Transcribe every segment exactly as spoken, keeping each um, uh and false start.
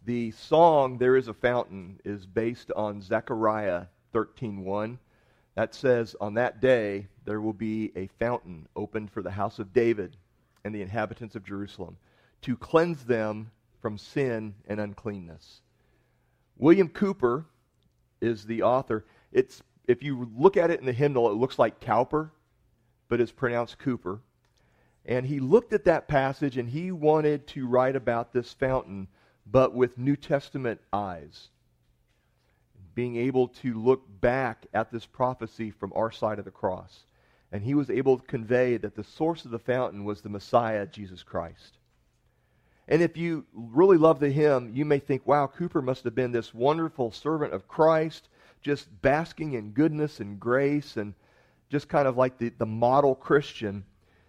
The song, There Is a Fountain, is based on Zechariah thirteen one. That says, on that day there will be a fountain opened for the house of David and the inhabitants of Jerusalem, to cleanse them from sin and uncleanness. William Cowper is the author. It's, if you look at it in the hymnal, it looks like Cowper, but it's pronounced Cooper. And he looked at that passage and he wanted to write about this fountain, but with New Testament eyes. Being able to look back at this prophecy from our side of the cross. And he was able to convey that the source of the fountain was the Messiah, Jesus Christ. And if you really love the hymn, you may think, wow, Cowper must have been this wonderful servant of Christ, just basking in goodness and grace, and just kind of like the, the model Christian.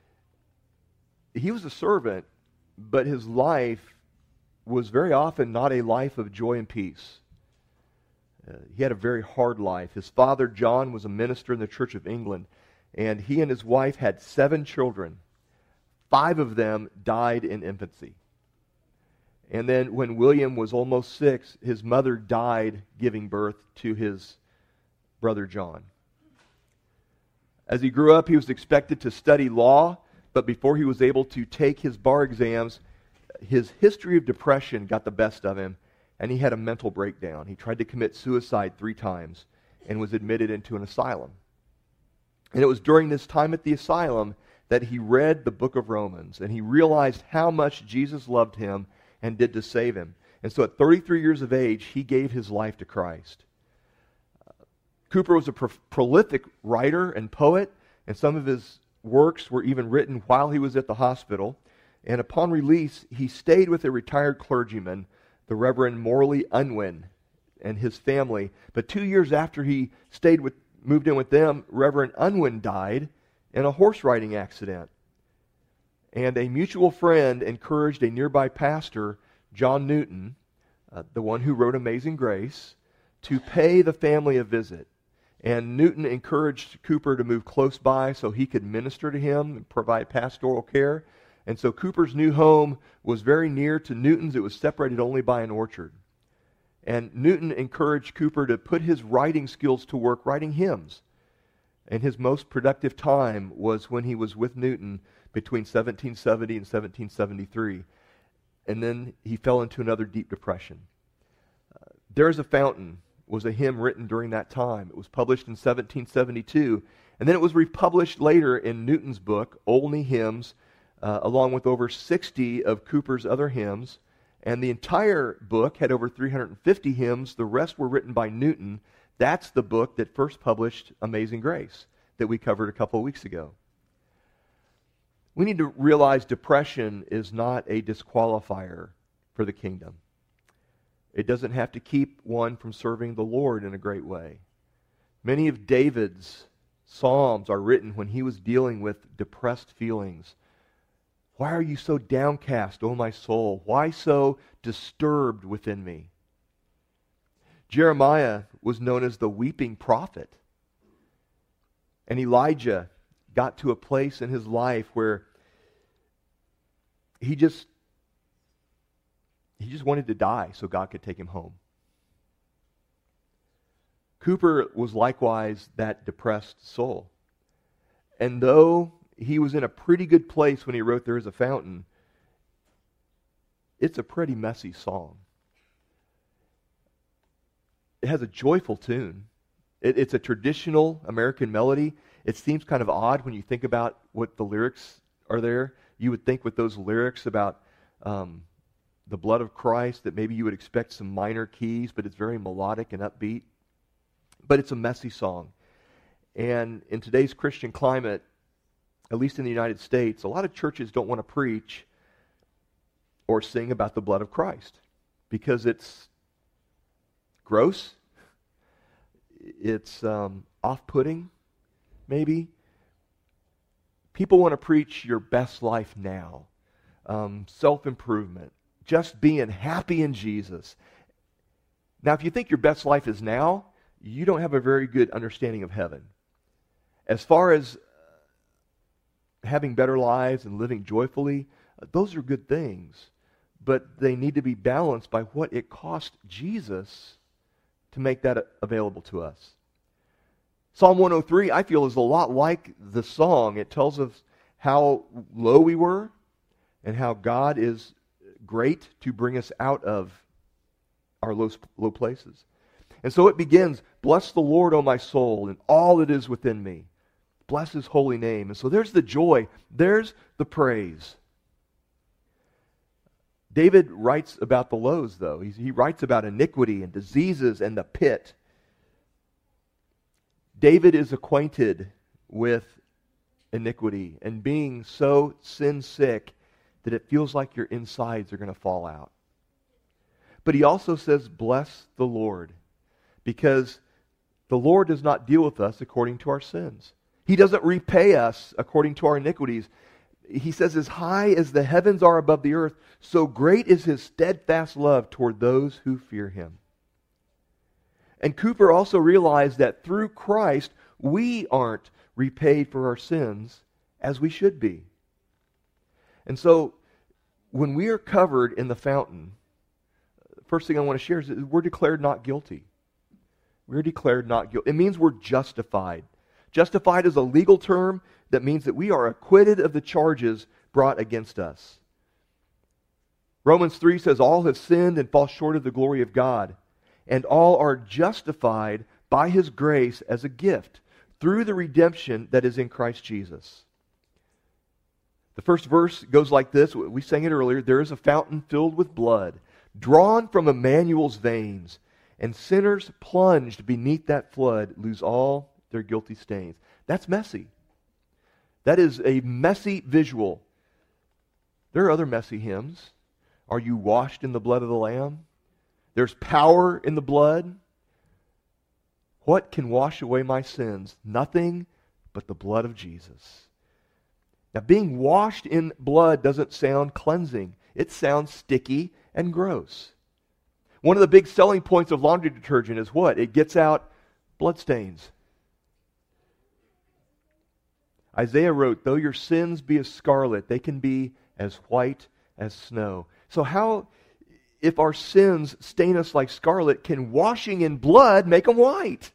He was a servant, but his life was very often not a life of joy and peace. Uh, he had a very hard life. His father, John, was a minister in the Church of England, and he and his wife had seven children. Five of them died in infancy. And then when William was almost six, his mother died giving birth to his brother John. As he grew up, he was expected to study law, but before he was able to take his bar exams, his history of depression got the best of him, and he had a mental breakdown. He tried to commit suicide three times and was admitted into an asylum. And it was during this time at the asylum that he read the book of Romans, and he realized how much Jesus loved him and did to save him. And so at thirty-three years of age, he gave his life to Christ. Uh, Cowper was a pro- prolific writer and poet, and some of his works were even written while he was at the hospital. And upon release, he stayed with a retired clergyman, the Reverend Morley Unwin, and his family. But two years after he stayed with, moved in with them, Reverend Unwin died in a horse riding accident. And a mutual friend encouraged a nearby pastor, John Newton, uh, the one who wrote Amazing Grace, to pay the family a visit. And Newton encouraged Cowper to move close by so he could minister to him and provide pastoral care. And so Cowper's new home was very near to Newton's. It was separated only by an orchard. And Newton encouraged Cowper to put his writing skills to work writing hymns. And his most productive time was when he was with Newton between seventeen seventy and seventeen seventy-three. And then he fell into another deep depression. Uh, There's a Fountain was a hymn written during that time. It was published in seventeen seventy-two. And then it was republished later in Newton's book, Olney Hymns, uh, along with over sixty of Cowper's other hymns. And the entire book had over three hundred fifty hymns. The rest were written by Newton. That's the book that first published Amazing Grace that we covered a couple of weeks ago. We need to realize depression is not a disqualifier for the kingdom. It doesn't have to keep one from serving the Lord in a great way. Many of David's psalms are written when he was dealing with depressed feelings. Why are you so downcast, O my soul? Why so disturbed within me? Jeremiah was known as the weeping prophet. And Elijah got to a place in his life where he just he just wanted to die so God could take him home. Cowper was likewise that depressed soul. And though he was in a pretty good place when he wrote There Is a Fountain, it's a pretty messy song. It has a joyful tune. It, it's a traditional American melody. It seems kind of odd when you think about what the lyrics are there. You would think with those lyrics about um, the blood of Christ that maybe you would expect some minor keys, but it's very melodic and upbeat. But it's a messy song. And in today's Christian climate, at least in the United States, a lot of churches don't want to preach or sing about the blood of Christ because it's gross, it's um, off-putting, maybe. People want to preach your best life now, um, self-improvement, just being happy in Jesus. Now, if you think your best life is now, you don't have a very good understanding of heaven. As far as having better lives and living joyfully, those are good things. but they need to be balanced by what it cost Jesus to make that available to us. Psalm one oh three, I feel, is a lot like the song. It tells us how low we were and how God is great to bring us out of our low, low places. And so it begins, bless the Lord, O my soul, and all that is within me. Bless His holy name. And so there's the joy. There's the praise. David writes about the lows, though. He, he writes about iniquity and diseases and the pit. David is acquainted with iniquity and being so sin sick that it feels like your insides are going to fall out. But he also says, bless the Lord, because the Lord does not deal with us according to our sins. He doesn't repay us according to our iniquities. He says, as high as the heavens are above the earth, so great is His steadfast love toward those who fear Him. And Cooper also realized that through Christ, we aren't repaid for our sins as we should be. And so, when we are covered in the fountain, the first thing I want to share is that we're declared not guilty. We're declared not guilty. It means we're justified. Justified is a legal term that means that we are acquitted of the charges brought against us. Romans three says, all have sinned and fall short of the glory of God, and all are justified by His grace as a gift through the redemption that is in Christ Jesus. The first verse goes like this. We sang it earlier. There is a fountain filled with blood, drawn from Emmanuel's veins, and sinners plunged beneath that flood lose all their guilty stains. That's messy. That is a messy visual. There are other messy hymns. Are you washed in the blood of the Lamb? There's power in the blood. What can wash away my sins? Nothing but the blood of Jesus. Now, being washed in blood doesn't sound cleansing. It sounds sticky and gross. One of the big selling points of laundry detergent is what? It gets out bloodstains. Isaiah wrote, though your sins be as scarlet, they can be as white as snow. So how, if our sins stain us like scarlet, can washing in blood make them white?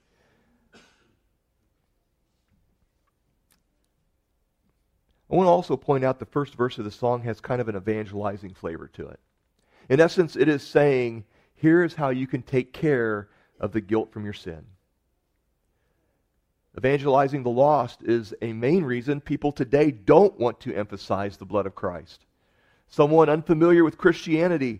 I want to also point out the first verse of the song has kind of an evangelizing flavor to it. In essence, it is saying, here is how you can take care of the guilt from your sin. Evangelizing the lost is a main reason people today don't want to emphasize the blood of Christ. Someone unfamiliar with Christianity,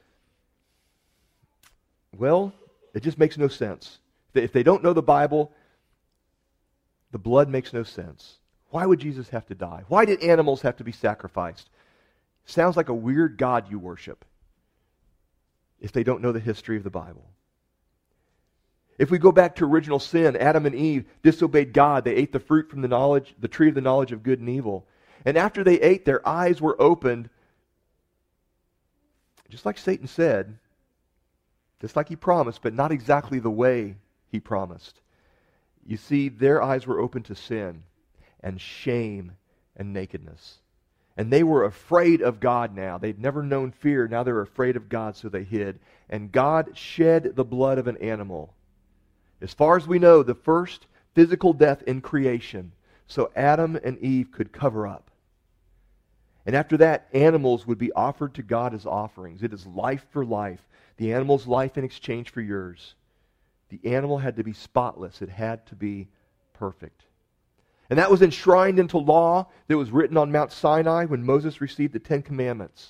well, it just makes no sense. If they don't know the Bible, the blood makes no sense. Why would Jesus have to die? Why did animals have to be sacrificed? Sounds like a weird God you worship if they don't know the history of the Bible. If we go back to original sin, Adam and Eve disobeyed God. They ate the fruit from the knowledge, the tree of the knowledge of good and evil. And after they ate, their eyes were opened, just like Satan said, just like he promised, but not exactly the way he promised. You see, their eyes were open to sin and shame and nakedness. And they were afraid of God now. They'd never known fear. Now they're afraid of God, so they hid. And God shed the blood of an animal. As far as we know, the first physical death in creation, so Adam and Eve could cover up. And after that, animals would be offered to God as offerings. It is life for life. The animal's life in exchange for yours. The animal had to be spotless. It had to be perfect. And that was enshrined into law that was written on Mount Sinai when Moses received the Ten Commandments.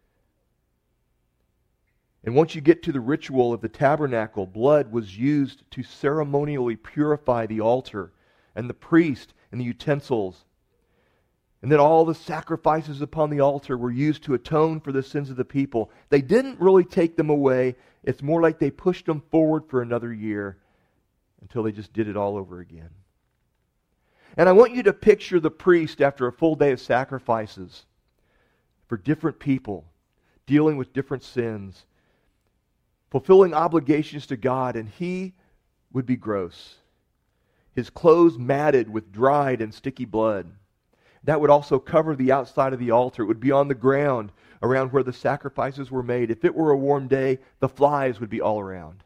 And once you get to the ritual of the tabernacle, blood was used to ceremonially purify the altar and the priest and the utensils. And then all the sacrifices upon the altar were used to atone for the sins of the people. They didn't really take them away. It's more like they pushed them forward for another year until they just did it all over again. And I want you to picture the priest after a full day of sacrifices for different people, dealing with different sins, fulfilling obligations to God, and he would be gross. His clothes matted with dried and sticky blood. That would also cover the outside of the altar. It would be on the ground around where the sacrifices were made. If it were a warm day, the flies would be all around.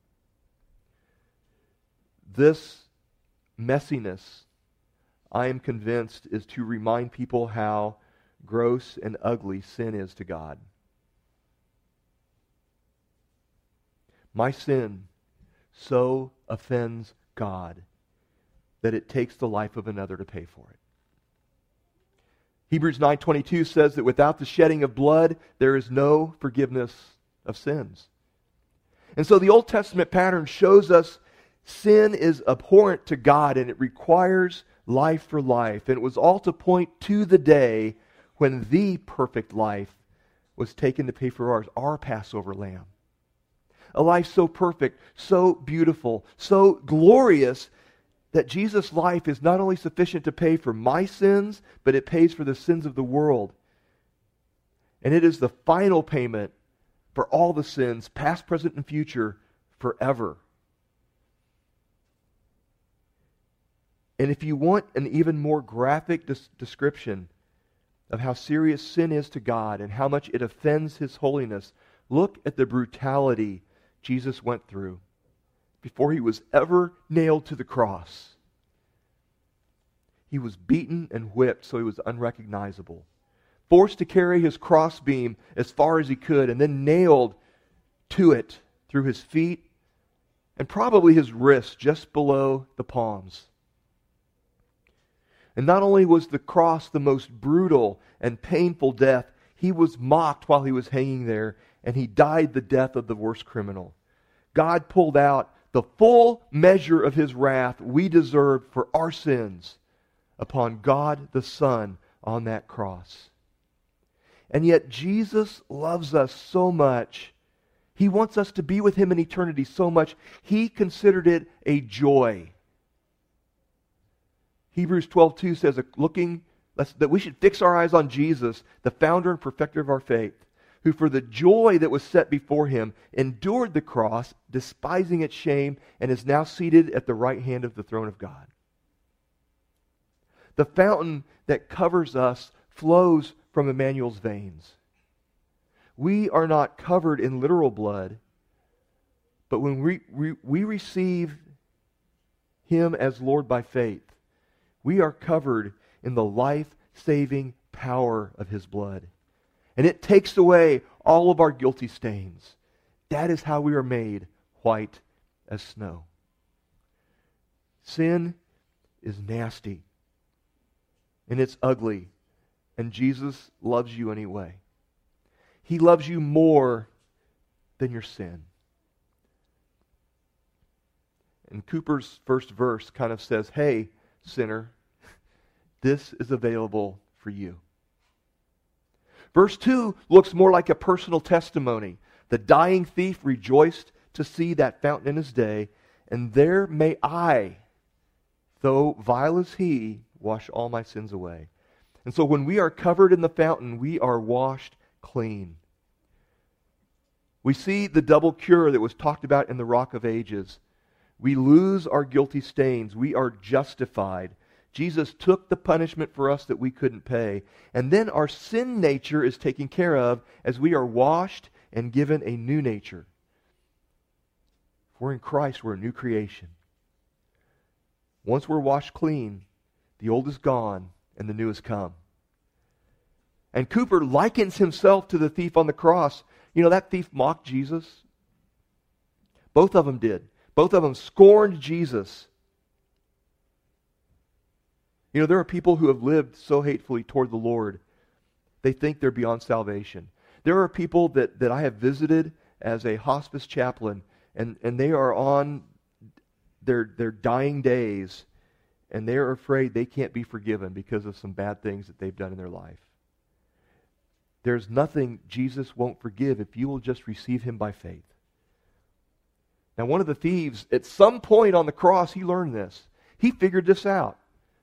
This messiness, I am convinced, is to remind people how gross and ugly sin is to God. My sin so offends God that it takes the life of another to pay for it. Hebrews nine twenty-two says that without the shedding of blood, there is no forgiveness of sins. And so the Old Testament pattern shows us sin is abhorrent to God and it requires life for life. And it was all to point to the day when the perfect life was taken to pay for ours, our Passover lamb. A life so perfect, so beautiful, so glorious that Jesus' life is not only sufficient to pay for my sins, but it pays for the sins of the world. And it is the final payment for all the sins, past, present, and future, forever. And if you want an even more graphic des- description of how serious sin is to God and how much it offends His holiness, look at the brutality Jesus went through before He was ever nailed to the cross. He was beaten and whipped so He was unrecognizable. Forced to carry His crossbeam as far as He could and then nailed to it through His feet and probably His wrists just below the palms. And not only was the cross the most brutal and painful death, He was mocked while He was hanging there, and He died the death of the worst criminal. God pulled out the full measure of His wrath we deserved for our sins upon God the Son on that cross. And yet Jesus loves us so much. He wants us to be with Him in eternity so much. He considered it a joy. Hebrews twelve two says, looking that we should fix our eyes on Jesus, the founder and perfecter of our faith, who for the joy that was set before Him endured the cross, despising its shame, and is now seated at the right hand of the throne of God. The fountain that covers us flows from Emmanuel's veins. We are not covered in literal blood, but when we, we, we receive Him as Lord by faith, we are covered in the life-saving power of His blood. And it takes away all of our guilty stains. That is how we are made white as snow. Sin is nasty. And it's ugly. And Jesus loves you anyway. He loves you more than your sin. And Cooper's first verse kind of says, hey, sinner, this is available for you. Verse two looks more like a personal testimony. The dying thief rejoiced to see that fountain in his day, and there may I, though vile as he, wash all my sins away. And so when we are covered in the fountain, we are washed clean. We see the double cure that was talked about in the Rock of Ages. We lose our guilty stains. We are justified. Jesus took the punishment for us that we couldn't pay. And then our sin nature is taken care of as we are washed and given a new nature. If we're in Christ, we're a new creation. Once we're washed clean, the old is gone and the new has come. And Cooper likens himself to the thief on the cross. You know, that thief mocked Jesus. Both of them did. Both of them scorned Jesus. You know, there are people who have lived so hatefully toward the Lord, they think they're beyond salvation. There are people that, that I have visited as a hospice chaplain, and, and they are on their, their dying days, and they are afraid they can't be forgiven because of some bad things that they've done in their life. There's nothing Jesus won't forgive if you will just receive Him by faith. Now, one of the thieves, at some point on the cross, he learned this. He figured this out.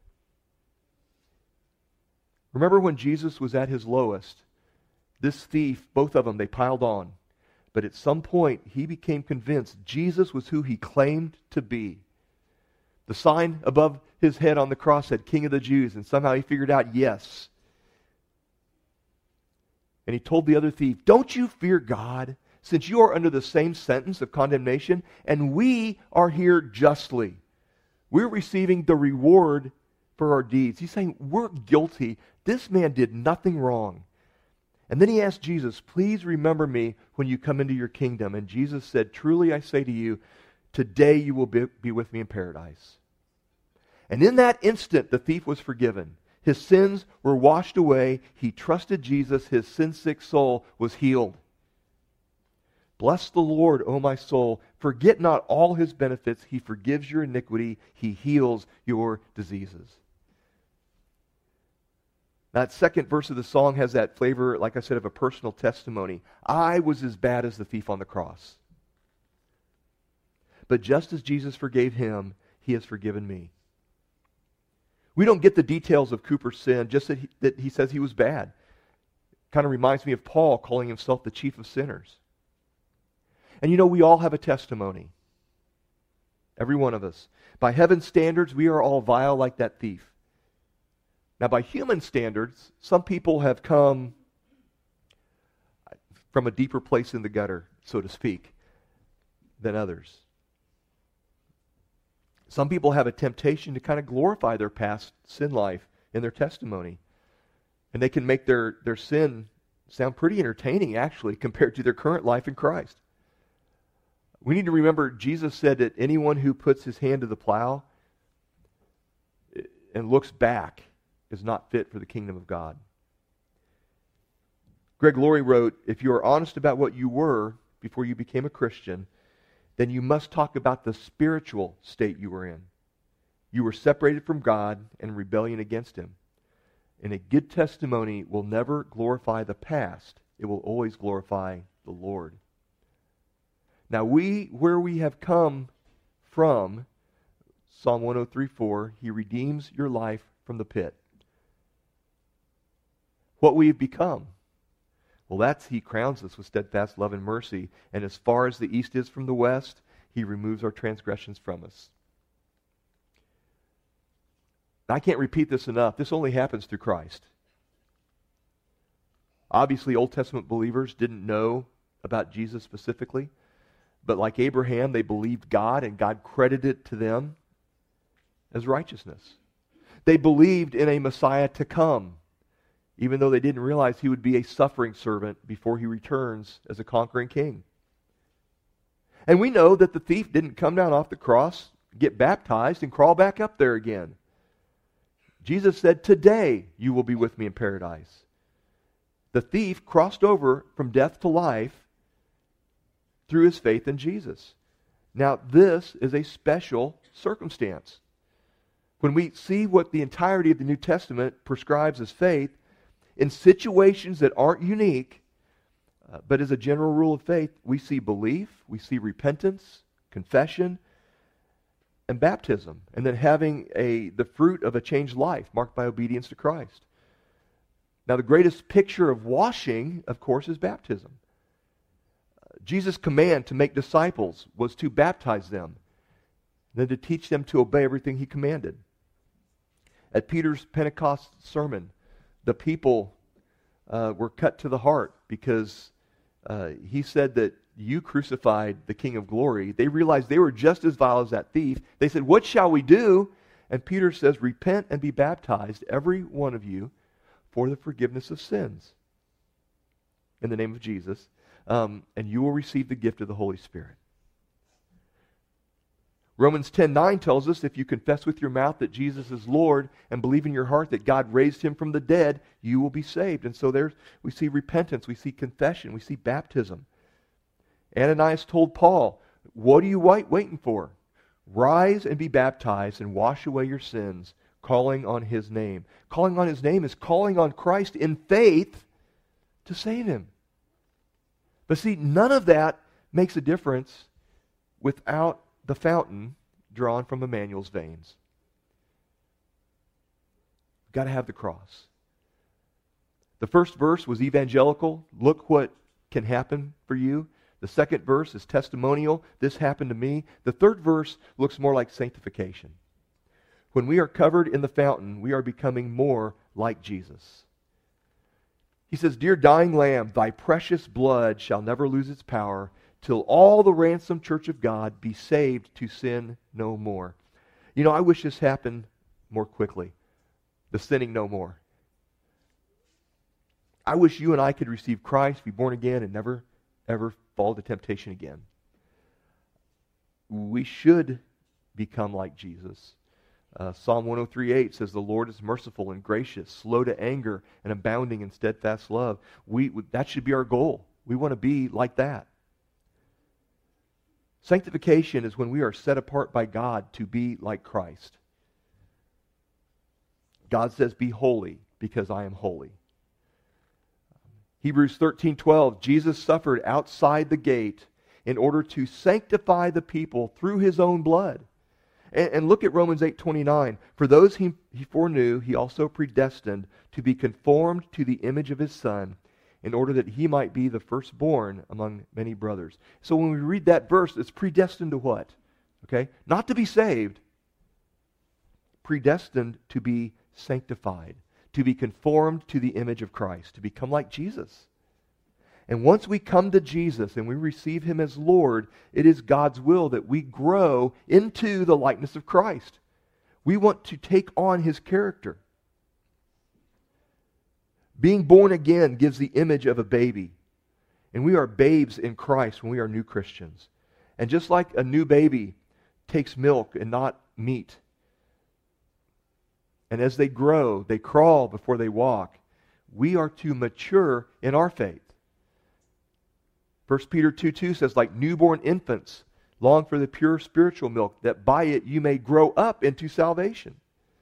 Remember when Jesus was at His lowest? This thief, both of them, they piled on. But at some point, he became convinced Jesus was who he claimed to be. The sign above his head on the cross said, King of the Jews, and somehow he figured out yes. And he told the other thief, don't you fear God, since you are under the same sentence of condemnation, and we are here justly. We're receiving the reward for our deeds. He's saying, we're guilty. This man did nothing wrong. And then he asked Jesus, please remember me when you come into your kingdom. And Jesus said, truly I say to you, today you will be, be with me in paradise. And in that instant, the thief was forgiven. His sins were washed away. He trusted Jesus. His sin-sick soul was healed. Bless the Lord, O my soul. Forget not all his benefits. He forgives your iniquity. He heals your diseases. That second verse of the song has that flavor, like I said, of a personal testimony. I was as bad as the thief on the cross. But just as Jesus forgave him, he has forgiven me. We don't get the details of Cooper's sin, just that he, that he says he was bad. Kind of reminds me of Paul calling himself the chief of sinners. And you know, we all have a testimony. Every one of us. By heaven's standards, we are all vile like that thief. Now, by human standards, some people have come from a deeper place in the gutter, so to speak, than others. Some people have a temptation to kind of glorify their past sin life in their testimony. And they can make their, their sin sound pretty entertaining, actually, compared to their current life in Christ. We need to remember Jesus said that anyone who puts his hand to the plow and looks back is not fit for the kingdom of God. Greg Laurie wrote, if you are honest about what you were before you became a Christian, then you must talk about the spiritual state you were in. You were separated from God and in rebellion against him. And a good testimony will never glorify the past. It will always glorify the Lord. Now we, where we have come from, Psalm one oh three four, he redeems your life from the pit. What we've become, well, that's he crowns us with steadfast love and mercy. And as far as the east is from the west, he removes our transgressions from us. I can't repeat this enough. This only happens through Christ. Obviously, Old Testament believers didn't know about Jesus specifically. But like Abraham, they believed God, and God credited it to them as righteousness. They believed in a Messiah to come, even though they didn't realize he would be a suffering servant before he returns as a conquering king. And we know that the thief didn't come down off the cross, get baptized, and crawl back up there again. Jesus said, today you will be with me in paradise. The thief crossed over from death to life through his faith in Jesus. Now, this is a special circumstance. When we see what the entirety of the New Testament prescribes as faith, in situations that aren't unique, uh, but as a general rule of faith, we see belief, we see repentance, confession, and baptism, and then having a the fruit of a changed life marked by obedience to Christ. Now, the greatest picture of washing, of course, is baptism. Jesus' command to make disciples was to baptize them, then to teach them to obey everything he commanded. At Peter's Pentecost sermon, the people uh, were cut to the heart because uh, he said that you crucified the King of Glory. They realized they were just as vile as that thief. They said, what shall we do? And Peter says, repent and be baptized, every one of you, for the forgiveness of sins in the name of Jesus. Um, and you will receive the gift of the Holy Spirit. Romans ten nine tells us if you confess with your mouth that Jesus is Lord and believe in your heart that God raised him from the dead, you will be saved. And so there we see repentance, we see confession, we see baptism. Ananias told Paul, what are you wait, waiting for? Rise and be baptized and wash away your sins, calling on his name. Calling on his name is calling on Christ in faith to save him. But see, none of that makes a difference without the fountain drawn from Emmanuel's veins. You've got to have the cross. The first verse was evangelical. Look what can happen for you. The second verse is testimonial. This happened to me. The third verse looks more like sanctification. When we are covered in the fountain, we are becoming more like Jesus. He says, "Dear dying Lamb, thy precious blood shall never lose its power till all the ransomed church of God be saved to sin no more." You know, I wish this happened more quickly. The sinning no more. I wish you and I could receive Christ, be born again, and never, ever fall to temptation again. We should become like Jesus. Uh, Psalm one oh three eight says, "The Lord is merciful and gracious, slow to anger, and abounding in steadfast love." We, that should be our goal. We want to be like that. Sanctification is when we are set apart by God to be like Christ. God says, "Be holy, because I am holy." Hebrews thirteen twelve, Jesus suffered outside the gate in order to sanctify the people through his own blood. And, and look at Romans eight twenty-nine. "For those he, he foreknew, he also predestined to be conformed to the image of his Son, in order that he might be the firstborn among many brothers." So when we read that verse, it's predestined to what? Okay? Not to be saved. Predestined to be sanctified. To be conformed to the image of Christ. To become like Jesus. And once we come to Jesus and we receive him as Lord, it is God's will that we grow into the likeness of Christ. We want to take on his character. Being born again gives the image of a baby. And we are babes in Christ when we are new Christians. And just like a new baby takes milk and not meat, and as they grow, they crawl before they walk, we are to mature in our faith. First Peter two two says, "Like newborn infants, long for the pure spiritual milk, that by it you may grow up into salvation."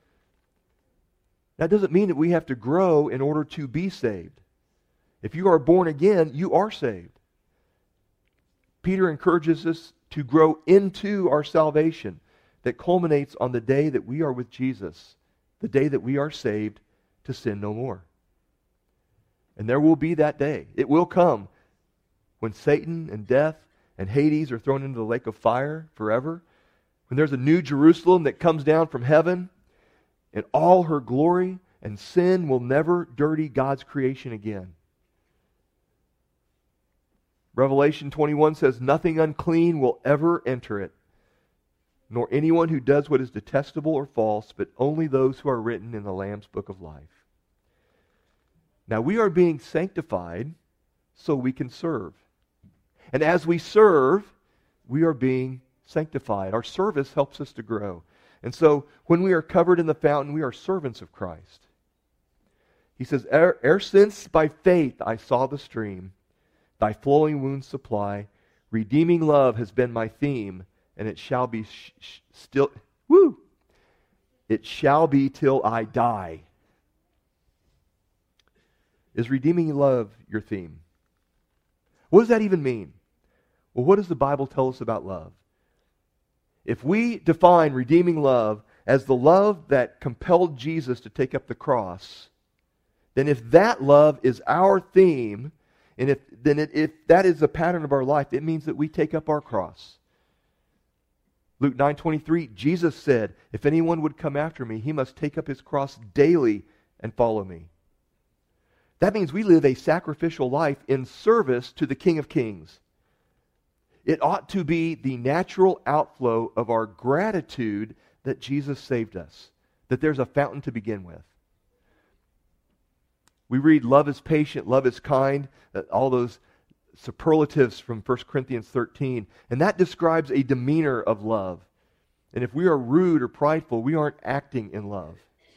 That doesn't mean that we have to grow in order to be saved. If you are born again, you are saved. Peter encourages us to grow into our salvation that culminates on the day that we are with Jesus, the day that we are saved to sin no more. And there will be that day. It will come when Satan and death and Hades are thrown into the lake of fire forever. When there's a new Jerusalem that comes down from heaven in all her glory, and sin will never dirty God's creation again. Revelation twenty-one says, "Nothing unclean will ever enter it, nor anyone who does what is detestable or false, but only those who are written in the Lamb's book of life." Now we are being sanctified so we can serve. And as we serve, we are being sanctified. Our service helps us to grow. And so when we are covered in the fountain, we are servants of Christ. He says, "Ere, ere since by faith I saw the stream, thy flowing wounds supply, redeeming love has been my theme, and it shall be sh- sh- still, woo, it shall be till I die." Is redeeming love your theme? What does that even mean? Well, what does the Bible tell us about love? If we define redeeming love as the love that compelled Jesus to take up the cross, then if that love is our theme, and if then it, if that is the pattern of our life, it means that we take up our cross. Luke nine twenty-three, Jesus said, "If anyone would come after me, he must take up his cross daily and follow me." That means we live a sacrificial life in service to the King of Kings. It ought to be the natural outflow of our gratitude that Jesus saved us, that there's a fountain to begin with. We read love is patient, love is kind, all those superlatives from First Corinthians thirteen, and that describes a demeanor of love. And if we are rude or prideful, we aren't acting in love.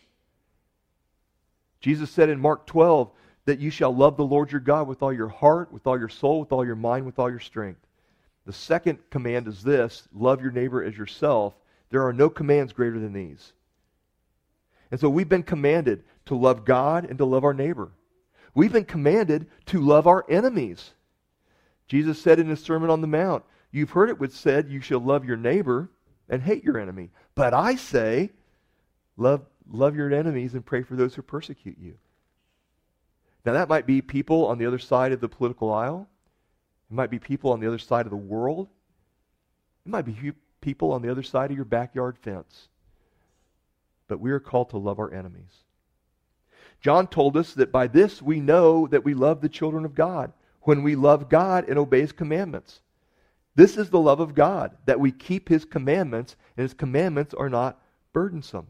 Jesus said in Mark twelve that you shall love the Lord your God with all your heart, with all your soul, with all your mind, with all your strength. The second command is this: love your neighbor as yourself. There are no commands greater than these. And so we've been commanded to love God and to love our neighbor. We've been commanded to love our enemies. Jesus said in his Sermon on the Mount, "You've heard it was said, you shall love your neighbor and hate your enemy. But I say, love, love your enemies and pray for those who persecute you." Now that might be people on the other side of the political aisle. It might be people on the other side of the world. It might be people on the other side of your backyard fence. but we are called to love our enemies. John told us that by this we know that we love the children of God, when we love God and obey His commandments. This is the love of God, that we keep His commandments, and His commandments are not burdensome.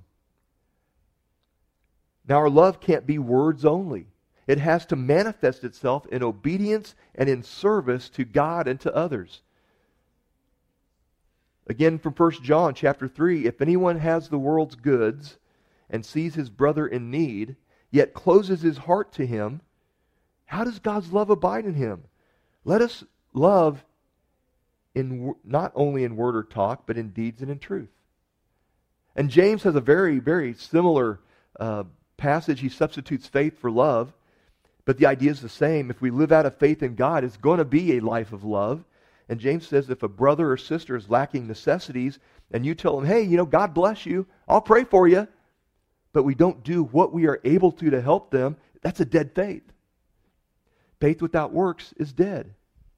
Now, our love can't be words only. It has to manifest itself in obedience and in service to God and to others. Again, from First John chapter three, if anyone has the world's goods and sees his brother in need, yet closes his heart to him, how does God's love abide in him? Let us love in not only in word or talk, but in deeds and in truth. And James has a very, very similar uh, passage. He substitutes faith for love, but the idea is the same. If we live out of faith in God, it's going to be a life of love. And James says if a brother or sister is lacking necessities, and you tell them, hey, you know, God bless you, I'll pray for you, but we don't do what we are able to to help them, that's a dead faith. Faith without works is dead.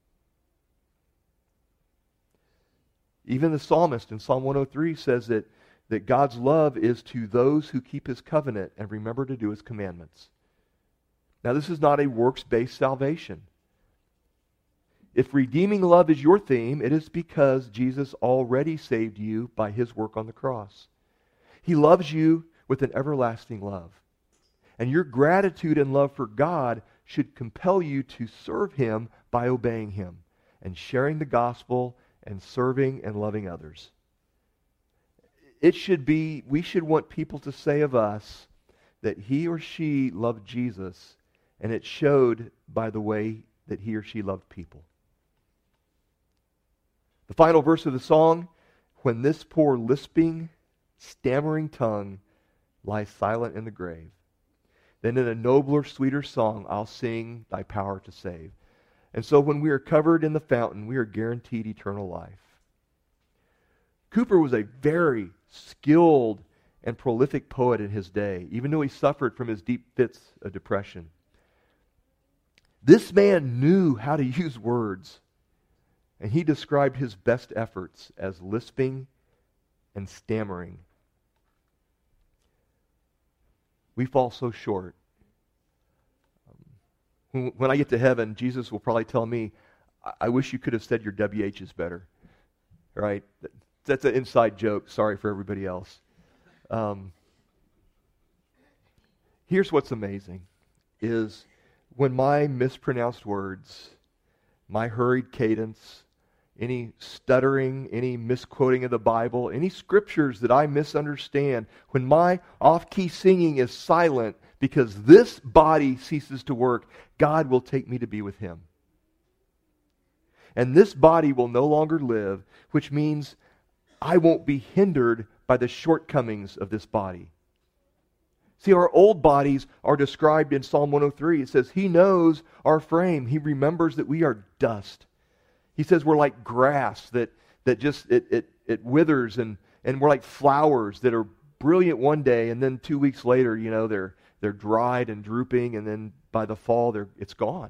Even the psalmist in Psalm one oh three says that, that God's love is to those who keep His covenant and remember to do His commandments. Now, this is not a works-based salvation. If redeeming love is your theme, it is because Jesus already saved you by His work on the cross. He loves you with an everlasting love. And your gratitude and love for God should compel you to serve Him by obeying Him and sharing the gospel and serving and loving others. It should be, we should want people to say of us that he or she loved Jesus, and it showed by the way that he or she loved people. The final verse of the song, when this poor lisping, stammering tongue lies silent in the grave, then in a nobler, sweeter song I'll sing thy power to save. And so when we are covered in the fountain, we are guaranteed eternal life. Cowper was a very skilled and prolific poet in his day, even though he suffered from his deep fits of depression. This man knew how to use words, and he described his best efforts as lisping and stammering. We fall so short. Um, when I get to heaven, Jesus will probably tell me, I, I wish you could have said your W H's better. Right? That's an inside joke. Sorry for everybody else. Um, here's what's amazing, is when my mispronounced words, my hurried cadence, any stuttering, any misquoting of the Bible, any scriptures that I misunderstand, when my off-key singing is silent because this body ceases to work, God will take me to be with Him. And this body will no longer live, which means I won't be hindered by the shortcomings of this body. See, our old bodies are described in Psalm one oh three. It says, He knows our frame. He remembers that we are dust. He says we're like grass that, that just, it, it, it withers, and, and we're like flowers that are brilliant one day, and then two weeks later, you know, they're, they're dried and drooping, and then by the fall, they're, it's gone.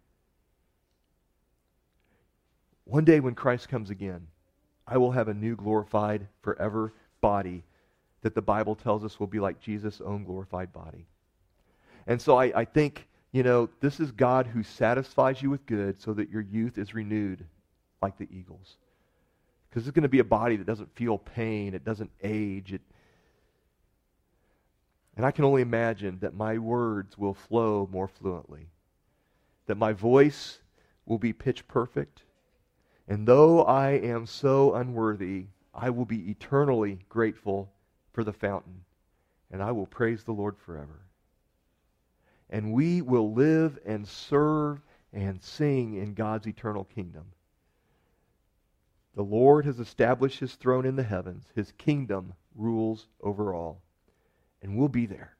One day when Christ comes again, I will have a new glorified forever body that the Bible tells us will be like Jesus' own glorified body. And so I, I think, you know, this is God who satisfies you with good so that your youth is renewed like the eagles. Because it's going to be a body that doesn't feel pain, it doesn't age. It, and I can only imagine that my words will flow more fluently, that my voice will be pitch perfect, and though I am so unworthy, I will be eternally grateful for the fountain, and I will praise the Lord forever. And we will live and serve and sing in God's eternal kingdom. The Lord has established His throne in the heavens. His kingdom rules over all. And we'll be there.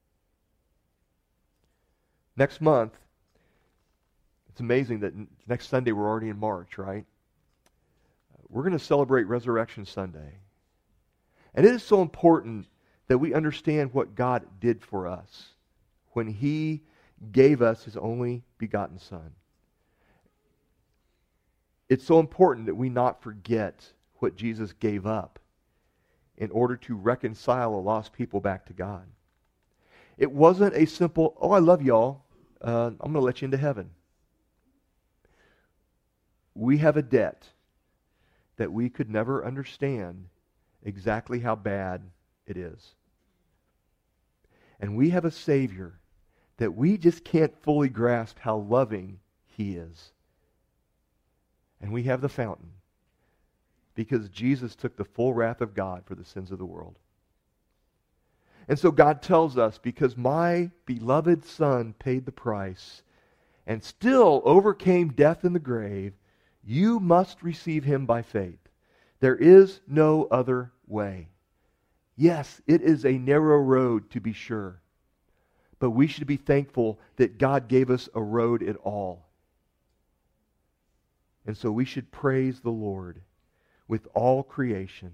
Next month, it's amazing that next Sunday we're already in March, right? We're going to celebrate Resurrection Sunday. And it is so important that we understand what God did for us when He gave us His only begotten Son. It's so important that we not forget what Jesus gave up in order to reconcile a lost people back to God. It wasn't a simple, oh, I love y'all, uh, I'm going to let you into heaven. We have a debt that we could never understand exactly how bad it is. And we have a Savior that we just can't fully grasp how loving He is. And we have the fountain because Jesus took the full wrath of God for the sins of the world. And so God tells us, because my beloved Son paid the price and still overcame death in the grave, you must receive Him by faith. There is no other way. Yes, it is a narrow road, to be sure. But we should be thankful that God gave us a road at all. And so we should praise the Lord with all creation.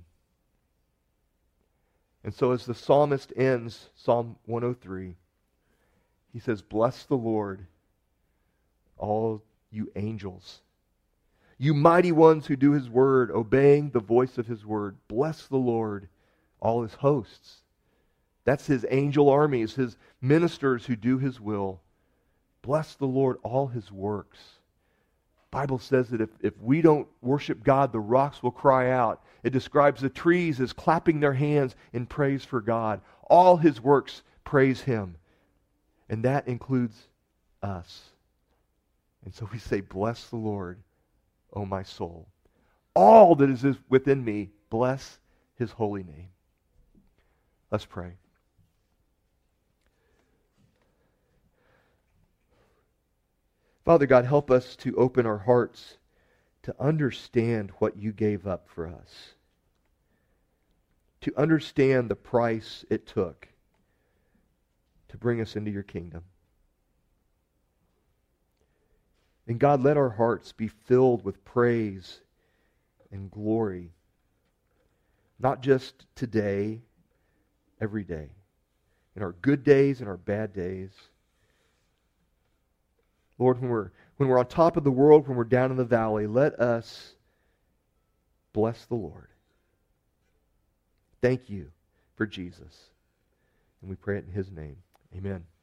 And so as the psalmist ends Psalm one oh three, he says, "Bless the Lord, all you angels. You mighty ones who do His word, obeying the voice of His word. Bless the Lord, all His hosts." That's His angel armies, His ministers who do His will. Bless the Lord, all His works. The Bible says that if, if we don't worship God, the rocks will cry out. It describes the trees as clapping their hands in praise for God. All His works praise Him. And that includes us. And so we say, "Bless the Lord, O my soul. All that is within me, bless His holy name." Let's pray. Father God, help us to open our hearts to understand what You gave up for us. To understand the price it took to bring us into Your kingdom. And God, let our hearts be filled with praise and glory. Not just today, every day. In our good days and our bad days. Lord, when we're, when we're on top of the world, when we're down in the valley, let us bless the Lord. Thank You for Jesus. And we pray it in His name. Amen.